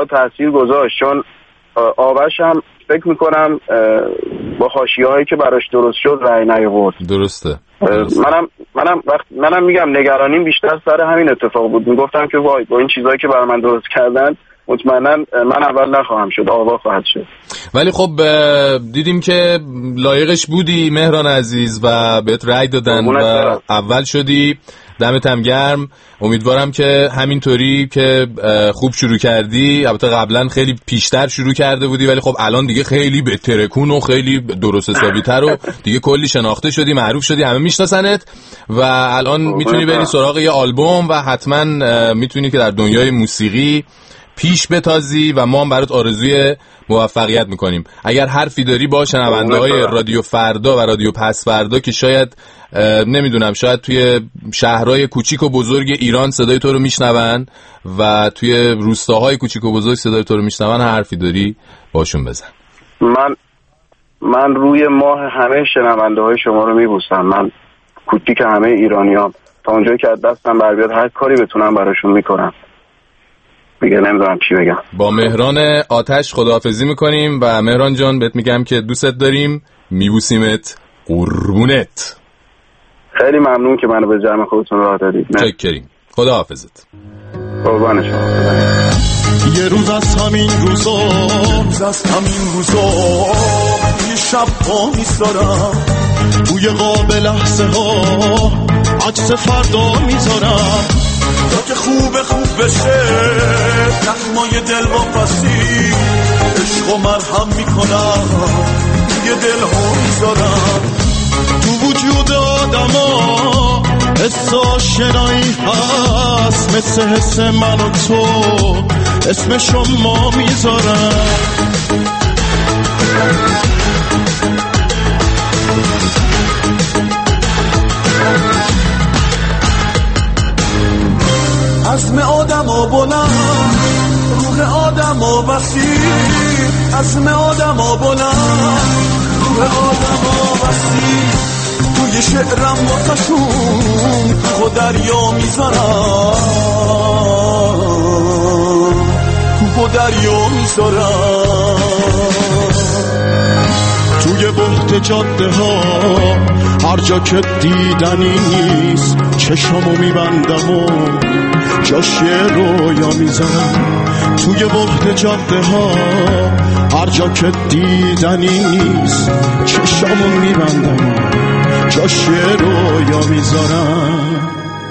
انتقاد تاثیر گذاشت، چون آوش هم فکر میکنم با حاشیه‌هایی که براش درست شد رأی نیاورد. درسته. منم میگم نگرانیم بیشتر سر همین اتفاق بود. میگفتم که وای با این چیزایی که برای من درست کردن مطمئنا من اول نخواهم شد، آوا خواهد شد. ولی خب دیدیم که لایقش بودی مهران عزیز و بهت رأی دادن و اول شدی. دمت هم گرم. امیدوارم که همینطوری که خوب شروع کردی، البته قبلا خیلی پیشتر شروع کرده بودی ولی خب الان دیگه خیلی به ترکون و خیلی درست حسابی‌تر و دیگه کلی شناخته شدی، معروف شدی، همه میشناسنت و الان میتونی بری سراغ یه آلبوم و حتما میتونی که در دنیای موسیقی پیش بتازی و ما هم برات آرزوی موفقیت میکنیم. اگر حرفی داری با شنونده‌های رادیو فردا و رادیو پس فردا که شاید نمیدونم شاید توی شهرهای کوچیک و بزرگ ایران صدای تو رو میشنون و توی روستاهای کوچیک و بزرگ صدای تو رو میشنون، حرفی داری باشون بزن. من روی ماه همه شنونده‌های شما رو میبوسم. من کوچیک همه ایرانیام تا اونجایی که از دستم بر بیاد هر کاری بتونم براشون میکنم. دیگه نمیدونم چی بگم. با مهران آتش خداحافظی میکنیم و مهران جان بهت میگم که دوستت داریم، میبوسیمت، قربونت. خیلی ممنون که منو به جمع خودتون راه دادید. چکریم. خداحافظت. قربان شما. یه روز از همین روزا یه شب ها میذارم توی قاب لحظه ها عکس فردا میذارم تا که خوب بشه زخمای دل واپسی عشق و مرهم میکنم توی دل ها میذارم تو وجود آدما حس آشنایی هست مثل حس من و تو اسم شما میذارم عزم آدم ها بلند روح آدم ها وسیع عزم آدم ها بلند روح آدم ها وسیع توی شعرم واسشون تو دریا میذارم تو دریا میذارم توی بحت جاده ها هر جا که دیدنی نیست چشمو میبندم و جاش یه رویا میذارم توی بحت جاده ها هر جا که دیدنی نیست چشمو میبندم جاش یه رویا میذارم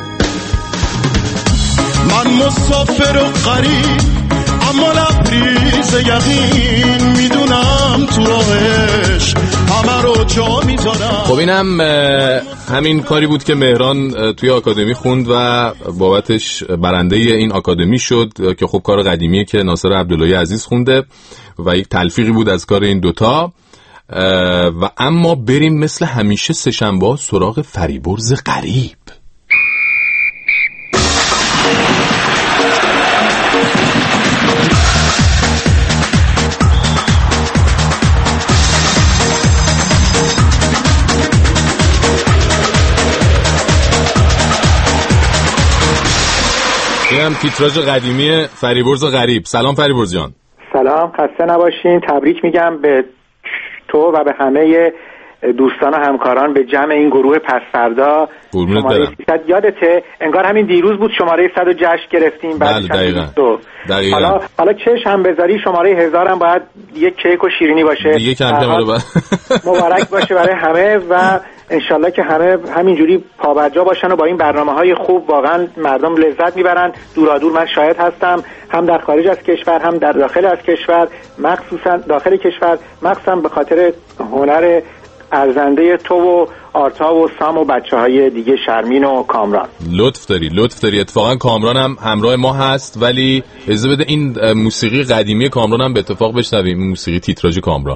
من مسافر و غریب اما لبریز یقین میدونم تو راهش همه رو جا میذارم. خب اینم همین کاری بود که مهران توی آکادمی خوند و بابتش برنده این آکادمی شد که خب کار قدیمیه که ناصر عبداللهی عزیز خونده و یک تلفیقی بود از کار این دوتا. و اما بریم مثل همیشه سه‌شنبه سراغ فریبرز غریب. اینم تیتراژ قدیمی فریبرز غریب. سلام فریبرز جان. سلام، خسته نباشین. تبریک میگم به تو و به همه دوستان و همکاران به جمع این گروه پسفردا. شماره 300 یادته انگار همین دیروز بود شماره 100 رو جشن گرفتیم. بله دقیقاً. حالا چش هم بذاری شماره 1000 هم باید یک کیک و شیرینی باشه. دیگه کم مبارک باشه برای همه و انشالله که همه همینجوری پابرجا باشن و با این برنامه‌های خوب واقعا مردم لذت میبرن. دورادور من شاهد هستم، هم در خارج از کشور هم در داخل از کشور، مخصوصا داخل کشور، مخصوصا به خاطر هنر ارزنده تو و آرتا و سام و بچه‌های دیگه شرمین و کامران. لطف داری. اتفاقا کامران هم همراه ما هست، ولی اجازه بده این موسیقی قدیمی کامران هم به اتفاق بشنویم. موسیقی تیتراژ کامران.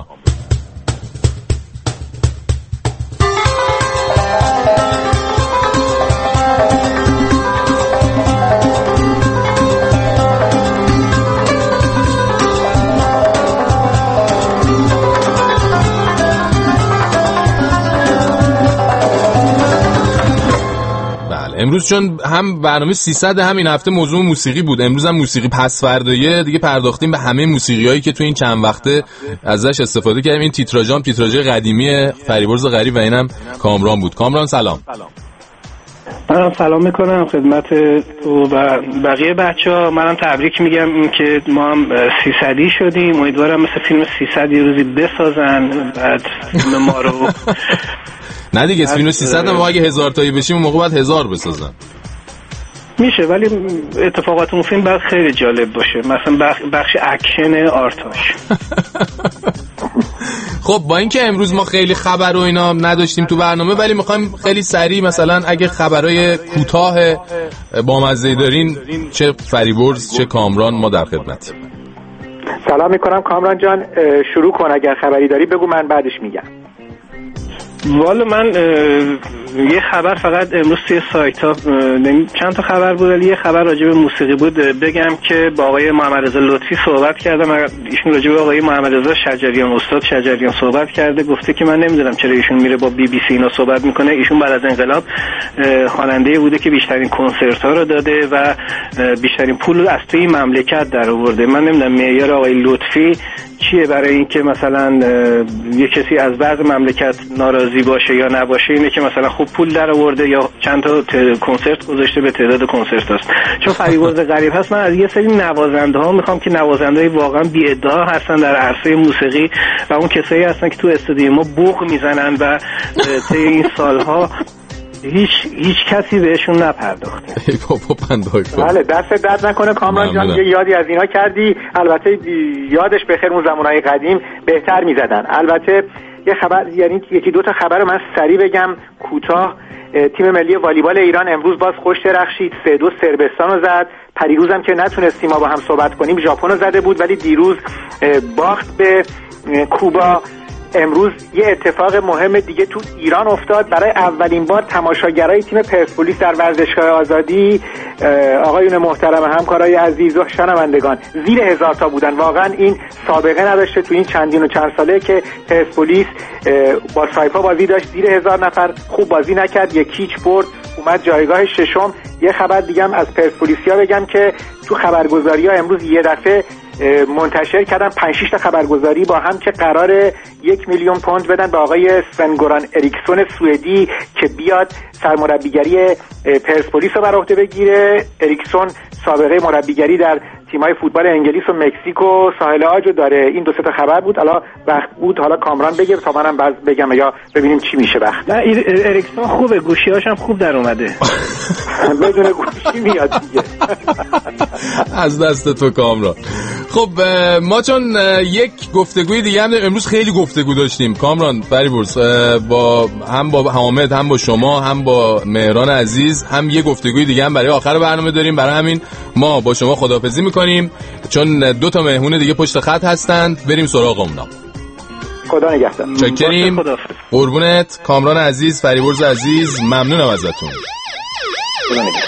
امروز چون هم برنامه 300 همین هفته موضوع موسیقی بود، امروز هم موسیقی پس فردایه دیگه پرداختیم به همه موسیقیایی که تو این چند وقته ازش استفاده کردیم. این تیتراژ قدیمی فریبرز غریب و اینم کامران بود. کامران سلام. منم سلام میکنم خدمت تو و بقیه بچه‌ها. منم تبریک میگم این که ما هم 300 شدیم. امیدوارم مثل فیلم 300 یه روزی بسازن بعد فیلم ما رو نه دیگه فیلم 300 ما اگه 1000 تایی بشیم اون موقع بعد 1000 بسازن میشه، ولی اتفاقات اون فیلم باید خیلی جالب باشه، مثلا بخش اکشن آرتاش. خب با اینکه امروز ما خیلی خبر و اینا نداشتیم تو برنامه، ولی میخوایم خیلی سریع مثلا اگه خبرای کوتاه بامزه دارین، چه فریبرز چه کامران، ما در خدمتیم. سلام میکنم کامران جان، شروع کن، اگر خبری داری بگو من بعدش میگم. والا من یه خبر فقط امروز توی سایت ها چند تا خبر بود، ولی یه خبر راجع به موسیقی بود. بگم که با آقای محمد رضا لطفی صحبت کردم. ایشون راجع به آقای محمد رضا شجریان، استاد شجریان صحبت کرده، گفته که من نمیدونم چرا ایشون میره با بی بی سی اینا صحبت میکنه. ایشون بعد از انقلاب خواننده بوده که بیشترین کنسرت ها رو داده و بیشترین پول از توی مملکت در آورده. من نمیدونم معیار آقای لطفی چیه برای اینکه مثلا یه کسی از بعض مملکت ناراضی باشه یا نباشه. اینه که مثلا خوب پول در آورده یا چند تا کنسرت گذاشته به تعداد کنسرت هست. چون فریبرز غریب هست، من از یه سری نوازنده ها میخوام که نوازنده واقعا بی ادعا هستن در عرصه موسیقی و اون کسایی هستن که تو استودیو ما بوق میزنن و طی این سالها هیچ کسی بهشون نپرداخته. ای بابا پندای کن. بله دست درد نکنه کامران جان، یه یادی از اینا کردی. البته یادش بخیر، اون زمانهای قدیم بهتر میزدن. البته یه خبر، یعنی یکی دو تا خبر من سریع بگم کوتاه. تیم ملی والیبال ایران امروز باز خوش درخشید، 3-2 صربستان رو زد. پریروزم که نتونستیم ما با هم صحبت کنیم ژاپن رو زده بود، ولی دیروز باخت به کوبا. امروز یه اتفاق مهم دیگه تو ایران افتاد. برای اولین بار تماشاگرای تیم پرسپولیس در ورزشگاه آزادی، آقایون محترم، همکارای عزیز و شنوندگان، زیر 1000 تا بودن. واقعا این سابقه نداشته تو این چندین و چند ساله که پرسپولیس با سایپا بازی داشت. زیر 1000 نفر، خوب بازی نکرد، یکیچ برد، اومد جایگاه ششم. یه خبر دیگه هم از پرسپولیسیا بگم که تو خبرگزاری‌ها امروز یه دفعه منتشر کردن 5-6 تا خبرگزاری با هم که قراره 1 میلیون پوند بدن به آقای سنگوران اریکسون سوئدی که بیاد سرمربیگری پرسپولیس رو بر عهده بگیره. اریکسون سابقه مربیگری در تیم‌های فوتبال انگلیس و مکزیک و ساحل عاج داره. این دو سه تا خبر بود. حالا وقت بود حالا کامران بگه تا منم بعد بگم یا ببینیم چی میشه. وقت نه اریکسون خوبه، گوشی‌هاش هم خوب در اومده. بدون گوشی میاد دیگه. از دست تو کامران. خب ما چون یک گفتگوی دیگه هم امروز خیلی گفتگو داشتیم کامران فریبرز، با حامد، هم با شما، هم با مهران عزیز، هم یه گفتگوی دیگه هم برای آخر برنامه داریم. برای همین ما با شما خداحافظی میکنیم چون 2 تا مهمون دیگه پشت خط هستند. بریم سراغ اونا. خدا نگهدار. چکریم. قربونت کامران عزیز، فریبرز عزیز، ممنونم ازتون. خدا نگهدار.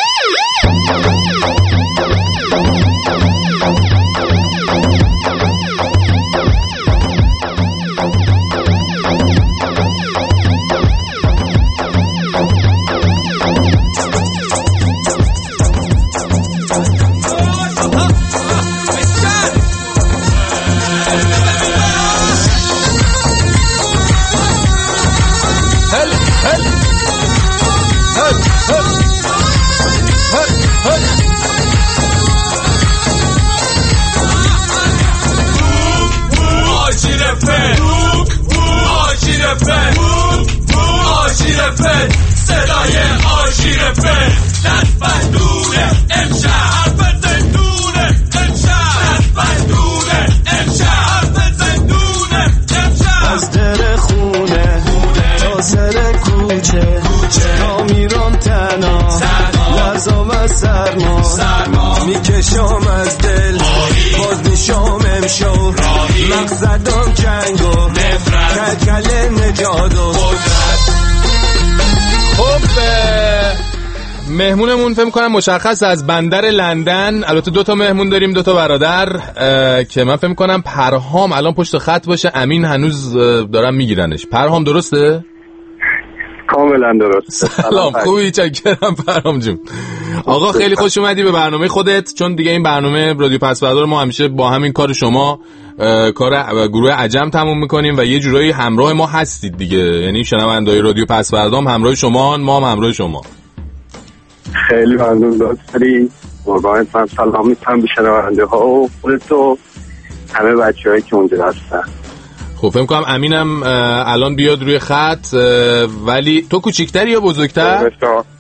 میکشم از دل باز نشام امشو مقصدم جنگ و نفرت کل نجاد و قدرت. خب مهمونمون فکر کنم مشخص از بندر لندن. البته 2 تا مهمون داریم، 2 تا برادر که من فکر کنم پرهام الان پشت خط باشه، امین هنوز دارن میگیرنش. پرهام درسته؟ کاملا درست. سلام، خوبی؟ چاکرم پرهام جون. آقا خیلی خوش اومدی به برنامه خودت، چون دیگه این برنامه رادیو پسوردار ما همیشه با همین کار شما کار گروه عجم تموم میکنیم و یه جورایی همراه ما هستید دیگه، یعنی شنونده‌های رادیو پسوردار همراه شما، ما هم همراه شما. خیلی ممنون دکتری. قربانت، من سلام می‌کنم به شنونده‌ها و خودت و همه بچه‌هایی که اونجا هستن. خب فکر کنم امینم الان بیاد روی خط. ولی تو کوچیک‌تری یا بزرگتر؟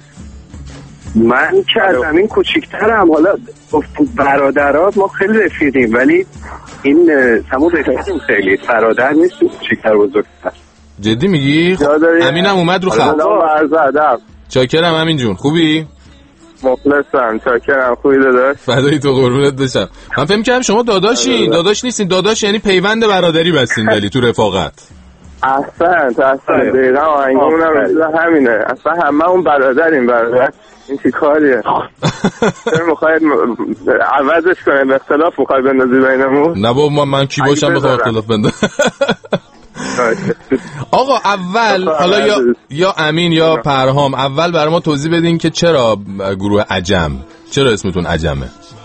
من که از امین کوچیک‌ترم. حالا برادرات ما خیلی رفیقیم، ولی این همون رفیقیم، خیلی برادر نیست، کوچیک‌تر بزرگتر. جدی میگی؟ امینم اومد رو خط. چاکرم امین جون، خوبی؟ مخلصم، چاکرم. خوبی داداش؟ فدای تو، قربونت بشم. من فکر می‌کردم شما داداشین. داداش نیستین. داداش یعنی پیوند برادری بستین ولی تو رفاقت. احسن دقیقا آهنگمون هم همینه. اصلا همه اون برادریم. برادر این چی کاریه؟ میخواید عوضش کنه؟ به اختلاف میخواید بندازی بینمون؟ نه بابا، من کی باشم بخوام اختلاف بندازم؟ آقا اول حالا یا امین یا پرهام، اول برای ما توضیح بدین که چرا گروه عجم، چرا اسمتون عجمه؟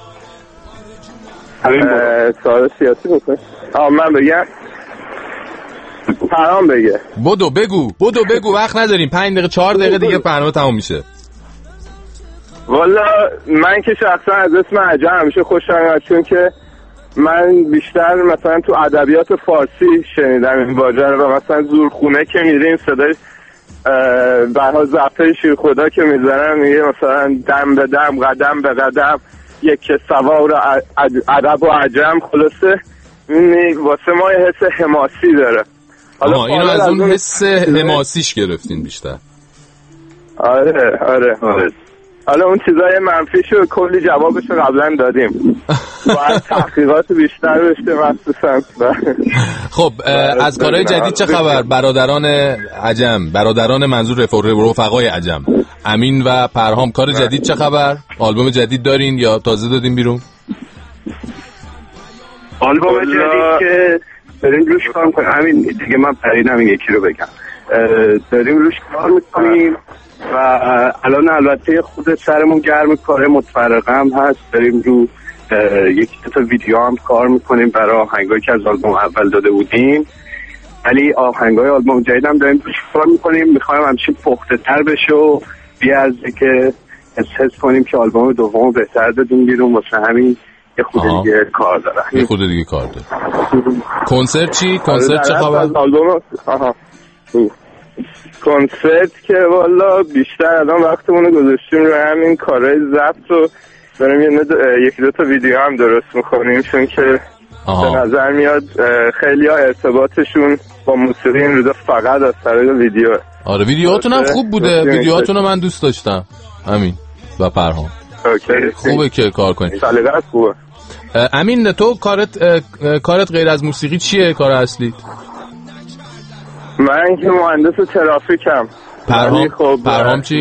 سوال سیاسی بکنه. من بگم؟ پرهام بگه. بدو بگو، وقت نداریم، 5 دقیقه 4 دقیقه دیگه برنامه تموم میشه. والا من که شخصا از اسم عجم همیشه خوشم میاد، چون که من بیشتر مثلا تو ادبیات فارسی شنیدم این واژه رو، و مثلا زورخونه که میریم صدای برها زفه شیر خدا که میزنن میگه مثلا دم به دم قدم به قدم یک سوار ادب و عجم. خلاصه واسه ما یه حس حماسی داره. حالا اینو از اون حس حماسیش گرفتین بیشتر. آره. حالا اون چیزای منفیشو کلی جوابشو قبلا دادیم. باید تحقیقات بیشتر بشه مخصوصا. خب از کارهای جدید چه خبر؟ برادران عجم، برادران منظور رفقای عجم، امین و پرهام، کار جدید چه خبر؟ آلبوم جدید دارین یا تازه دادین بیرون؟ آلبوم جدید که داریم روش کار میکنیم. همین دیگه من پریدم این یکی رو بگم. داریم روش کار میکنیم و الان البته خود سرمون گرم کاره متفرقه هم هست. داریم رو یکی تا ویدیو هم کار میکنیم برای آهنگایی که از آلبوم اول داده بودیم، ولی آهنگای آلبوم جدید هم داریم روش کار میکنیم. میخوایم همچین پخته تر بشه و بیارزه که حس کنیم که آلبوم دوم بهتر دادیم بیرون. واسه همین یه خود دیگه کار دارم. کنسرت چی؟ کنسرت چه خبر؟ کنسرت که والا بیشتر الان وقتمونو گذاشتیم روی همین کارهای ضبط و داریم یکی دو تا ویدیو هم درست میکنیم، چون که به نظر میاد خیلی ها ارتباطشون با موسیقی این روزا فقط از طریق ویدیوه. آره ویدیوهاتون هم خوب بوده، ویدیوهاتون من دوست داشتم. امین و پرهام خوبه که کار کنید. سلیقه‌ات خوبه. امین تو کارت غیر از موسیقی چیه؟ کار اصلی؟ من که مهندس ترافیکم. پرهام چی؟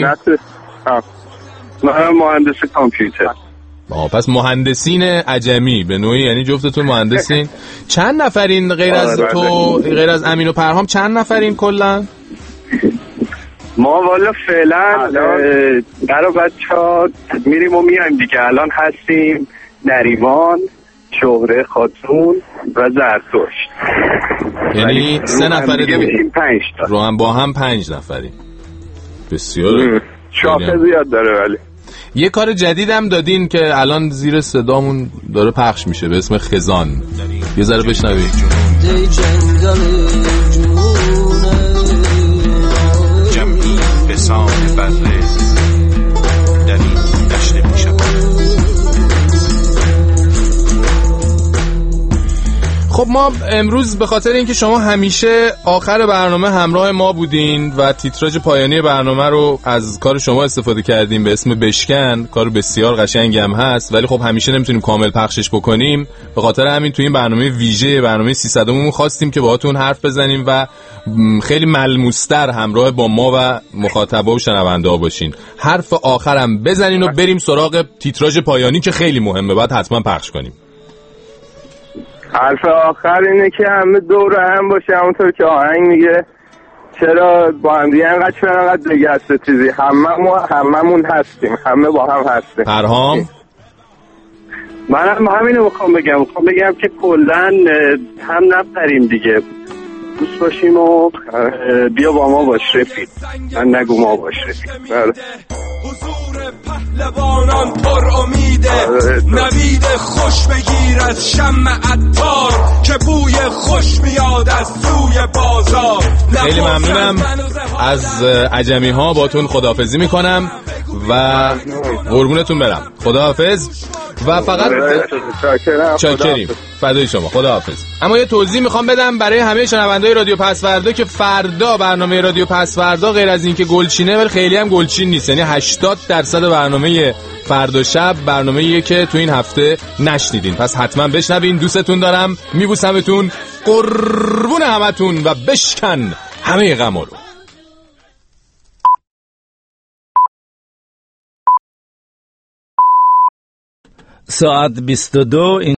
من مهندس کامپیوتر. پس مهندسین عجمی به نوعی، یعنی جفتتون مهندسین. چند نفرین غیر از تو، غیر از امین و پرهام چند نفرین کلا؟ ما والا فعلا برای بچه‌ها میریم و میایم دیگه. الان هستیم نریمان، شهره خاتون و زرتشت. یعنی 3 نفر دیگه 5 تا رو هم با هم 5 نفری. بسیار شاخه زیاد داره. ولی یه کار جدیدم دادین که الان زیر صدامون داره پخش میشه به اسم خزان. یه ذره بشنوید. جمعی به سان بره در این دشت میشه. خب ما امروز به خاطر اینکه شما همیشه آخر برنامه همراه ما بودین و تیتراژ پایانی برنامه رو از کار شما استفاده کردیم به اسم بشکن، کار بسیار قشنگی هم هست، ولی خب همیشه نمیتونیم کامل پخشش بکنیم. به خاطر همین تو این برنامه ویژه، برنامه 300مون خواستیم که باهاتون حرف بزنیم و خیلی ملموس‌تر همراه با ما و مخاطبا و شنونده‌ها باشین. حرف آخرم بزنین و بریم سراغ تیتراژ پایانی که خیلی مهمه، باید حتما پخش کنیم. حرف آخر اینه که همه دور هم باشه، همونطور که آهنگ میگه چرا با هم دیگه انقدر چرا انقدر دگست چیزی هممون هستیم، همه با هم هستیم. پرهام منم همینو میخوام بگم که کلن هم نپریم دیگه، دوست باشیم و بیا با ما باش رفیق، من نگو ما باش رفیق. حضور پهلوانان پر امیده، نوید خوش بگیر از شمع عطار که بوی خوش میاد از سوی بازار. خیلی ممنونم از عجمی ها، باتون خداحافظی میکنم و قربونتون برم. خداحافظ. و فقط چاکریم، فدای شما، خداحافظ. اما یه توضیح میخوام بدم برای همه شنوندای رادیو پسوردا که فردا برنامه رادیو پسوردا غیر از این که گلچینه ولی خیلی هم گلچین نیست، یعنی 80% برنامه فردا شب برنامه‌ایه که تو این هفته نشنیدین، پس حتما بشنوین. دوستتون دارم، میبوسمتون، قربون همتون و بشکن همه غما رو. ساعت 22